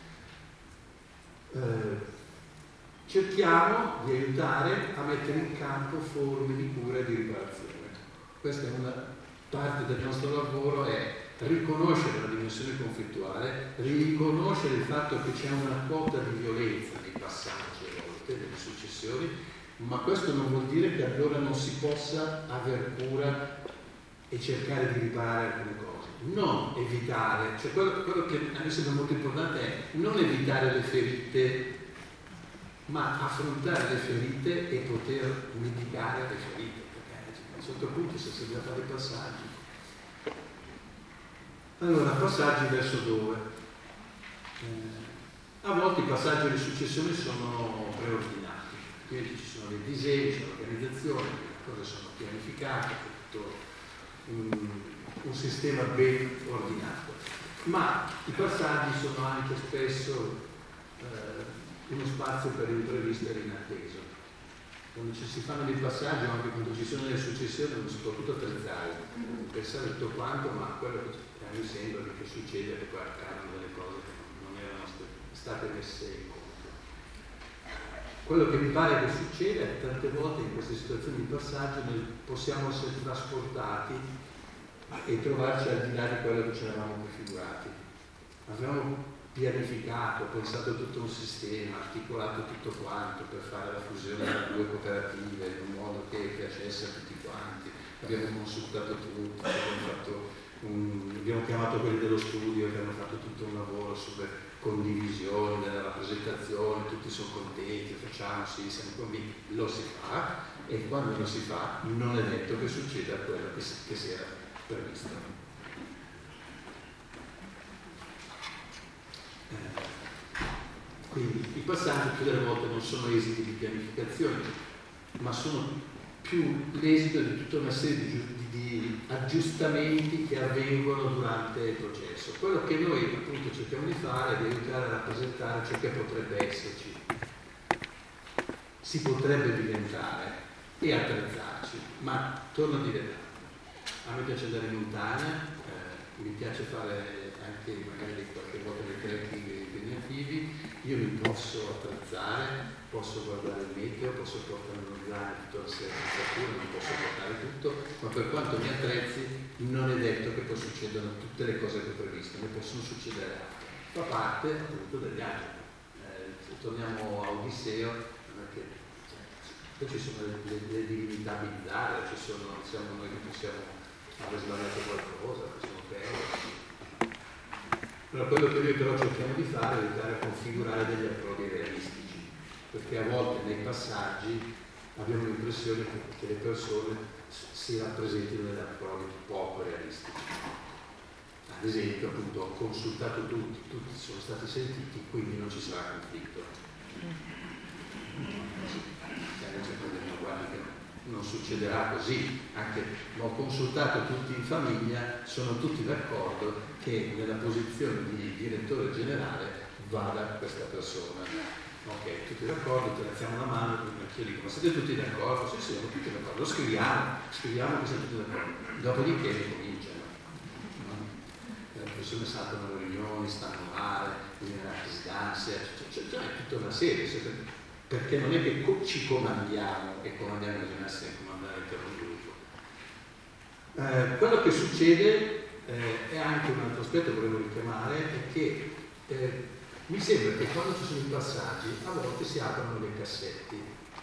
Eh, cerchiamo di aiutare a mettere in campo forme di cura e di riparazione. Questa è una parte del nostro lavoro, è riconoscere la dimensione conflittuale, riconoscere il fatto che c'è una quota di violenza nei passaggi a volte, nelle successioni, ma questo non vuol dire che allora non si possa aver cura e cercare di riparare alcune cose. Non evitare, cioè quello, quello che a me sembra molto importante è non evitare le ferite ma affrontare le ferite e poter mitigare le ferite, perché a un certo punto si bisogna fare dei passaggi. Allora, passaggi verso dove? Eh, a volte i passaggi di successione sono preordinati, quindi ci sono dei disegni, c'è l'organizzazione, le cose sono pianificate, tutto un, un sistema ben ordinato. Ma i passaggi sono anche spesso eh, uno spazio per l'imprevisto e l'inatteso. Quando ci si fanno dei passaggi, anche quando ci sono delle successioni, non si può tutto attrezzare, pensare tutto quanto, ma quello che mi sembra che succede è che qua accadono delle cose che non erano state messe in conto. Quello che mi pare che succeda è che tante volte in queste situazioni di passaggio noi possiamo essere trasportati e trovarci al di là di quello che ci eravamo prefigurati. Abbiamo pianificato, pensato tutto un sistema, articolato tutto quanto per fare la fusione delle due cooperative in un modo che piacesse a tutti quanti. Abbiamo consultato tutti, abbiamo, fatto un, abbiamo chiamato quelli dello studio che hanno fatto tutto un lavoro sulle condivisioni della rappresentazione, tutti sono contenti, facciamo, sì, siamo convinti, lo si fa, e quando lo si fa non è detto che succeda quello che si, che si era previsto. Quindi i passaggi più delle volte non sono esiti di pianificazione, ma sono più l'esito di tutta una serie di, di, di aggiustamenti che avvengono durante il processo. Quello che noi appunto cerchiamo di fare è di aiutare a rappresentare ciò che potrebbe esserci, si potrebbe diventare e attrezzarci. Ma torno a dire, a me piace andare in montagna, eh, mi piace fare anche magari qualche volta dei trekking impegnativi. Io mi posso attrezzare, posso guardare il meteo, posso portare uno zaino, tutta una serie di attrezzature, non posso portare tutto, ma per quanto mi attrezzi non è detto che poi succedano tutte le cose che ho previsto, ne possono succedere altre. Fa parte appunto degli altri. Eh, se torniamo a Odisseo, perché cioè, poi ci sono le, le, le divinità bizzarre, ci sono, siamo noi che possiamo aver sbagliato qualcosa, possiamo perdere. Allora, quello che noi però cerchiamo di fare è aiutare a configurare degli approdi realistici, perché a volte nei passaggi abbiamo l'impressione che, che le persone si rappresentino degli approdi poco realistici. Ad esempio, appunto, ho consultato tutti, tutti sono stati sentiti, quindi non ci sarà conflitto. Guardi che non succederà così, anche ho consultato tutti in famiglia, sono tutti d'accordo che nella posizione di direttore generale vada questa persona. Ok, tutti d'accordo, ti alziamo la mano, io dico, ma siete tutti d'accordo? Sì, sì, siamo tutti d'accordo, lo scriviamo, scriviamo che siamo tutti d'accordo. Dopodiché ricominciano. Le persone saltano le riunioni, stanno male, viene la distanza, cioè, cioè, è tutta una serie, perché non è che ci comandiamo e comandiamo bisogna essere comandare all'interno del gruppo. Eh, quello che succede eh, è anche un altro aspetto che volevo richiamare, è che eh, mi sembra che quando ci sono i passaggi a volte si aprono dei cassetti.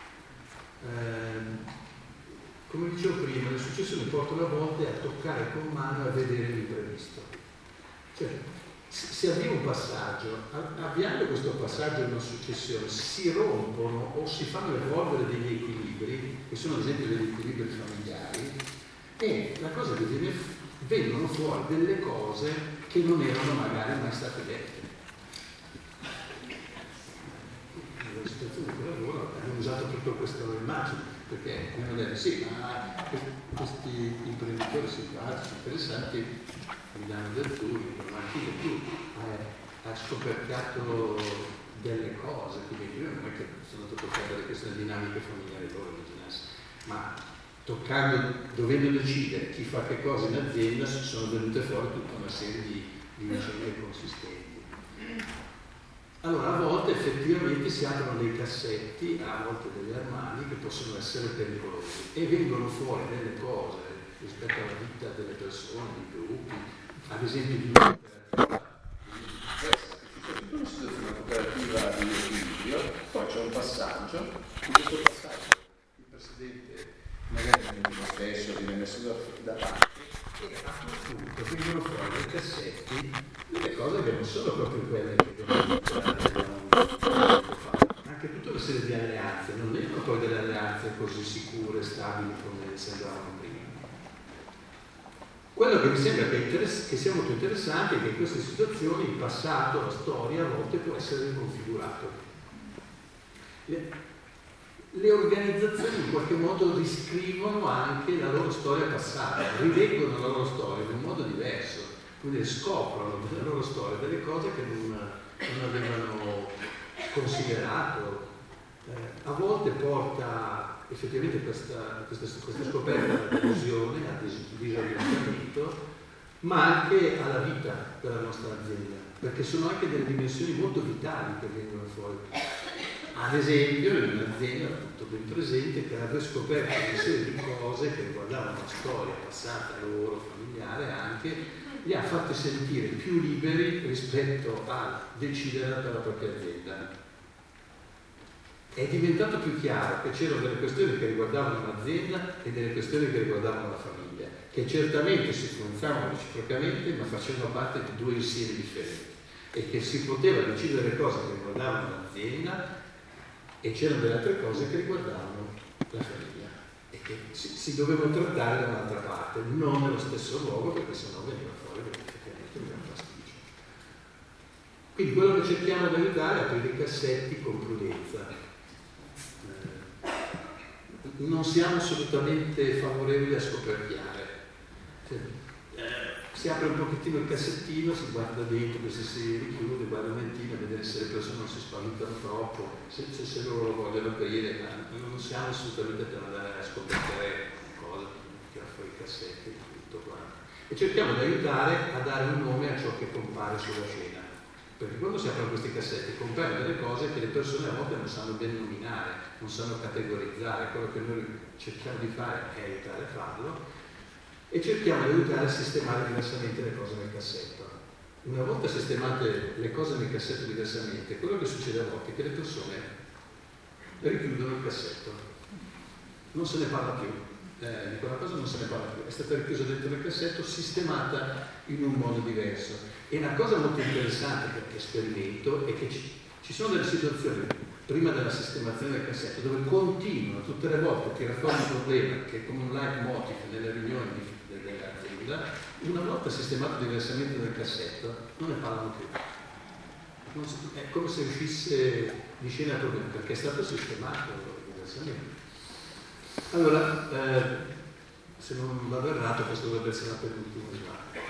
Eh, come dicevo prima, le successioni portano a volte a toccare con mano e a vedere l'imprevisto. Cioè, si avvia un passaggio, avviando questo passaggio in una successione, si rompono o si fanno evolvere degli equilibri, che sono ad esempio degli equilibri familiari, e la cosa che viene, vengono fuori delle cose che non erano magari mai state dette. Nella situazione di lavoro abbiamo usato proprio questa immagine, perché mi hanno detto sì, ma questi imprenditori simpatici, interessanti, Milano del Turco, ma anche del Turco, ha scoperchiato delle cose, quindi io non è che sono andato a toccare le questioni dinamiche familiari loro, ma toccando, dovendo decidere chi fa che cosa in azienda, si sono venute fuori tutta una serie di, di vicende consistenti. Allora, a volte effettivamente si aprono dei cassetti, a volte degli armadi che possono essere pericolosi e vengono fuori delle cose rispetto alla vita delle persone, dei gruppi, ad esempio di una cooperativa, una cooperativa di equilibrio, poi c'è un passaggio, in questo passaggio il presidente magari viene lo stesso, viene messo da, da parte e a quel punto vengono fuori dei cassetti delle cose che non sono proprio quelle che dobbiamo fare, anche tutta una serie di alleanze, non erano poi delle alleanze così sicure, stabili come sembravano prima. Quello che mi sembra che, interess- che sia molto interessante è che in queste situazioni il passato, la storia, a volte può essere riconfigurato. Le, le organizzazioni in qualche modo riscrivono anche la loro storia passata, rileggono la loro storia in un modo diverso, quindi scoprono nella loro storia delle cose che non, non avevano considerato. Eh, a volte porta effettivamente questa, questa, questa scoperta alla delusione, al disorientamento, ma anche alla vita della nostra azienda, perché sono anche delle dimensioni molto vitali che vengono fuori. Ad esempio, in un'azienda tutto ben presente che aveva scoperto una serie di cose che riguardavano la storia passata loro, familiare anche, li ha fatti sentire più liberi rispetto a decidere per la propria azienda. È diventato più chiaro che c'erano delle questioni che riguardavano l'azienda e delle questioni che riguardavano la famiglia, che certamente si influenzavano reciprocamente, ma facevano parte di due insiemi differenti, e che si poteva decidere cose che riguardavano l'azienda e c'erano delle altre cose che riguardavano la famiglia e che si, si dovevano trattare da un'altra parte, non nello stesso luogo, perché sennò veniva fuori che effettivamente un gran pasticcio. Quindi quello che cerchiamo di aiutare è aprire i cassetti con prudenza. Non siamo assolutamente favorevoli a scoperchiare. Cioè, eh, si apre un pochettino il cassettino, si guarda dentro, se si richiude, guarda un momentino, vedere se le persone non si spaventano troppo, se, se, se loro lo vogliono aprire, ma non siamo assolutamente per andare a scoperchiare cose, tirare fuori i cassetti, tutto quanto. E cerchiamo di aiutare a dare un nome a ciò che compare sulla scena. Perché quando si aprono questi cassetti compaiono delle cose che le persone a volte non sanno ben nominare, non sanno categorizzare. Quello che noi cerchiamo di fare è aiutare a farlo e cerchiamo di aiutare a sistemare diversamente le cose nel cassetto. Una volta sistemate le cose nel cassetto diversamente, quello che succede a volte è che le persone richiudono il cassetto, non se ne parla più. Eh, di quella cosa non se ne parla più, è stata richiusa dentro il cassetto, sistemata in un modo diverso. E una cosa molto interessante perché esperimento è che ci, ci sono delle situazioni prima della sistemazione del cassetto dove continuano tutte le volte a tirare fuori un problema che è come un leitmotiv nelle riunioni di, de, dell'azienda. Una volta sistemato diversamente nel cassetto non ne parlano più, non si, è come se uscisse di scena il problema perché è stato sistemato diversamente. Allora, eh, se non vado errato, questo dovrebbe essere la penultima slide.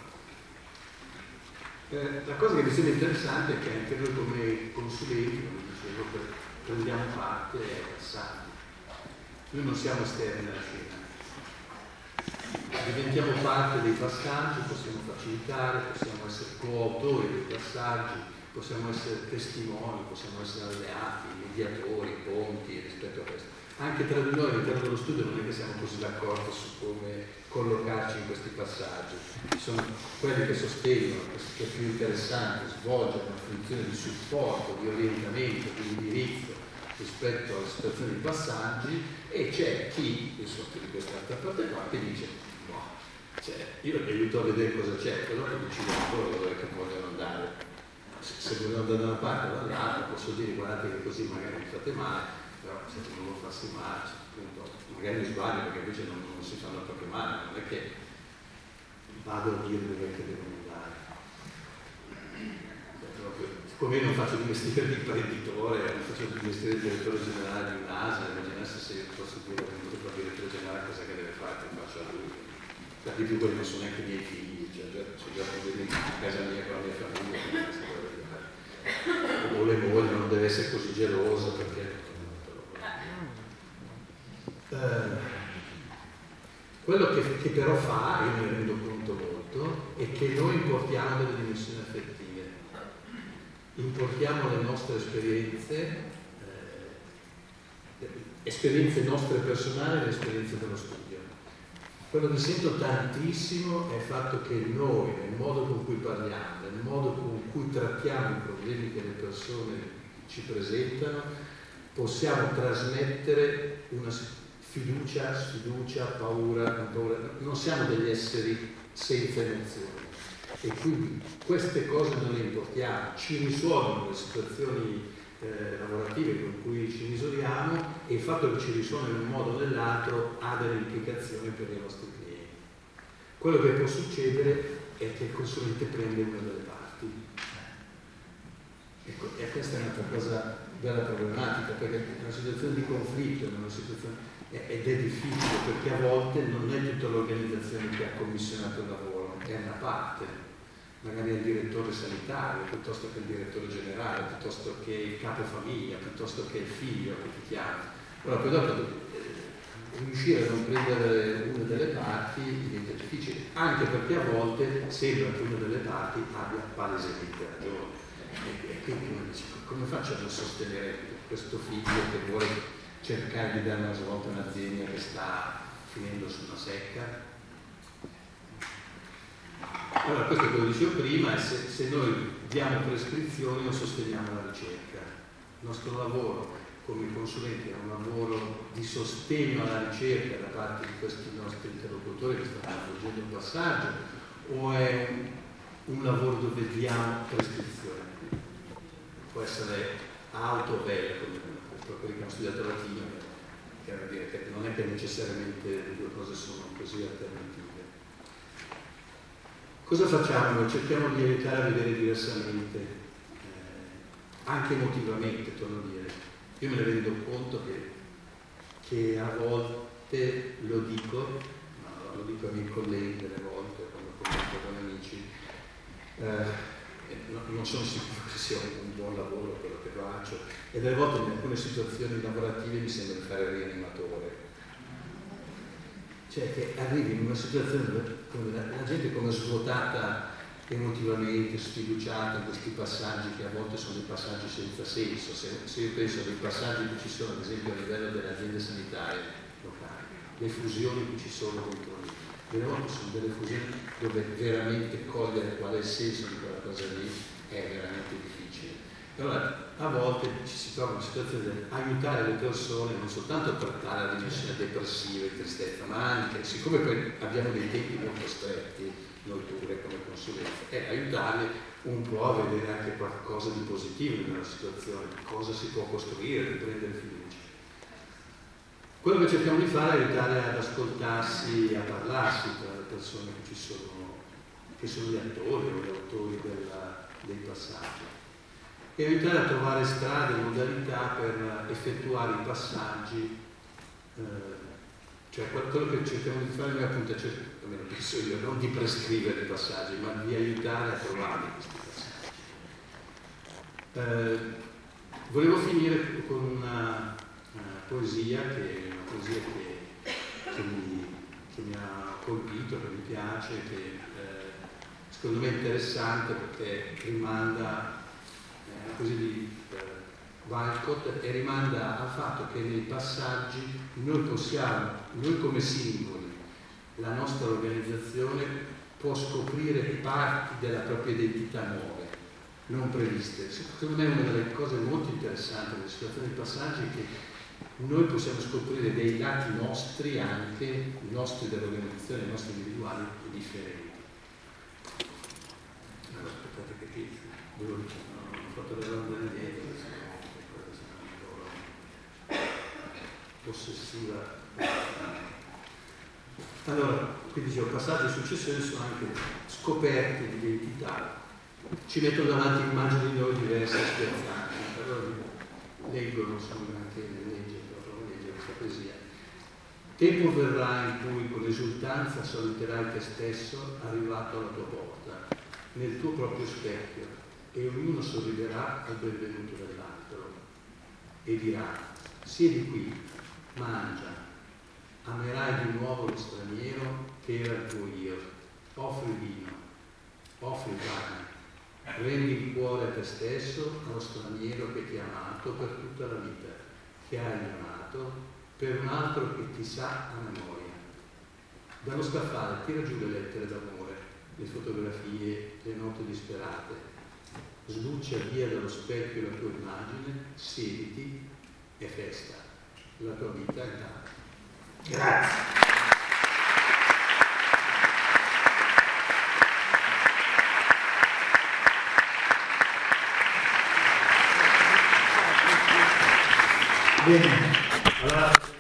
Allora, eh, la cosa che mi sembra interessante è che anche noi come consulenti, come dicevo, prendiamo parte ai passaggi. Noi non siamo esterni alla scena. Diventiamo parte dei passaggi, possiamo facilitare, possiamo essere coautori dei passaggi, possiamo essere testimoni, possiamo essere alleati, mediatori, ponti rispetto a questo. Anche tra di noi all'interno dello studio non è che siamo così d'accordo su come collocarci in questi passaggi. Ci sono quelli che sostengono che è più interessante svolgere una funzione di supporto, di orientamento, di indirizzo rispetto alla situazione di passaggi, e c'è chi, sotto di quest'altra parte qua, che dice no, cioè, io li aiuto a vedere cosa c'è, però che decidono loro dove che vogliono andare. Se, se vogliono andare da una parte o dall'altra, posso dire guardate che così magari mi fate male, però se non lo fassi male, appunto, magari mi sbaglio perché invece non, non si fanno proprio male, non è che vado a dire dove che devono andare. Come io non faccio il mestiere di imprenditore, non faccio il mestiere di direttore generale di un'A S A, immaginassi se io posso dire al direttore generale cosa che deve fare, che faccio a lui. Per di più quelli non sono neanche i miei figli, cioè già, c'è già problemi a casa mia con la mia famiglia, o le mogli, non deve essere così gelosa perché Eh, quello che, che però fa, io me ne rendo conto molto, è che noi importiamo delle dimensioni affettive, importiamo le nostre esperienze, eh, esperienze nostre personali e le esperienze dello studio. Quello che sento tantissimo è il fatto che noi, nel modo con cui parliamo, nel modo con cui trattiamo i problemi che le persone ci presentano, possiamo trasmettere una fiducia, sfiducia, paura, paura. Non siamo degli esseri senza emozioni e quindi queste cose non le importiamo, ci risuonano le situazioni eh, lavorative con cui ci misuriamo, e il fatto che ci risuona in un modo o nell'altro ha delle implicazioni per i nostri clienti. Quello che può succedere è che il consulente prende una delle parti. Ecco, e questa è un'altra cosa bella problematica, perché è una situazione di conflitto, è una situazione, ed è difficile, perché a volte non è tutta l'organizzazione che ha commissionato il lavoro, è una parte, magari è il direttore sanitario, piuttosto che il direttore generale, piuttosto che il capofamiglia, piuttosto che il figlio che ti chiama. Allora, poi dopo eh, riuscire a non prendere una delle parti diventa difficile, anche perché a volte sembra che una delle parti abbia palesemente ragione. E, e quindi uno dice, come faccio a non sostenere questo figlio che vuole cercare di dare una svolta a un'azienda che sta finendo su una secca? Allora, questo è quello che dicevo prima, è se, se noi diamo prescrizioni non sosteniamo la ricerca. Il nostro lavoro come consulenti è un lavoro di sostegno alla ricerca da parte di questi nostri interlocutori che stanno svolgendo un passaggio, o è un, un lavoro dove diamo prescrizioni? Può essere auto o bella, come per quelli che hanno studiato latino, che vuol dire che non è che necessariamente le due cose sono così alternative. Cosa facciamo? Noi cerchiamo di aiutare a vedere diversamente, eh, anche emotivamente, torno a dire. Io me ne rendo conto che, che a volte lo dico, ma lo dico ai miei colleghi delle volte, quando comunico con amici, eh, non sono sicuro che sia un buon lavoro quello che faccio, e delle volte in alcune situazioni lavorative mi sembra di fare il rianimatore, cioè che arrivi in una situazione dove la, la gente come svuotata emotivamente, sfiduciata in questi passaggi che a volte sono dei passaggi senza senso. Se, se io penso ai passaggi che ci sono ad esempio a livello delle aziende sanitarie locali, le fusioni che ci sono dentro lì, delle volte sono delle fusioni dove veramente cogliere qual è il senso di quella cosa lì è veramente difficile. Allora, a volte ci si trova in una situazione di aiutare le persone non soltanto per trattare la dimensione depressiva e tristezza, ma anche, siccome poi abbiamo dei tempi molto stretti, noi pure come consulenza, è aiutarli un po' a vedere anche qualcosa di positivo nella situazione, cosa si può costruire, riprendere fiducia. Quello che cerchiamo di fare è aiutare ad ascoltarsi, a parlarsi tra le persone che ci sono, che sono gli attori o gli autori della, dei passaggi, e aiutare a trovare strade e modalità per effettuare i passaggi, eh, cioè quello che cerchiamo di fare noi appunto è, almeno penso io, non di prescrivere i passaggi, ma di aiutare a trovare questi passaggi. Eh, volevo finire con una, una poesia, che è una poesia che, che, mi, che mi ha colpito, che mi piace, che eh, secondo me è interessante perché rimanda così di eh, Walcott, e rimanda al fatto che nei passaggi noi possiamo, noi come singoli, la nostra organizzazione può scoprire parti della propria identità nuove, non previste. Secondo me è una delle cose molto interessanti delle situazioni dei passaggi è che noi possiamo scoprire dei lati nostri, anche i nostri dell'organizzazione, i nostri individuali, differenti. Allora, aspettate che qui ve lo dico. Fatto le ronde indietro, possessiva. Allora, qui dicevo, passaggi successivi sono anche scoperte di identità, ci mettono davanti immagini di noi diverse e spiazzanti. Allora leggo, non sono granché nel leggere, però provo a leggere questa poesia. Tempo verrà in cui con esultanza saluterai te stesso arrivato alla tua porta, nel tuo proprio specchio, e ognuno sorriderà al benvenuto dell'altro e dirà: siedi qui, mangia, amerai di nuovo lo straniero che era il tuo io, offri vino, offri pane, rendi il cuore a te stesso, allo straniero che ti ha amato per tutta la vita, che hai amato per un altro che ti sa a memoria. Dallo scaffale tira giù le lettere d'amore, le fotografie, le note disperate. Sbuccia via dallo specchio la tua immagine, siediti e festa. La tua vita è data. Grazie. Bene, allora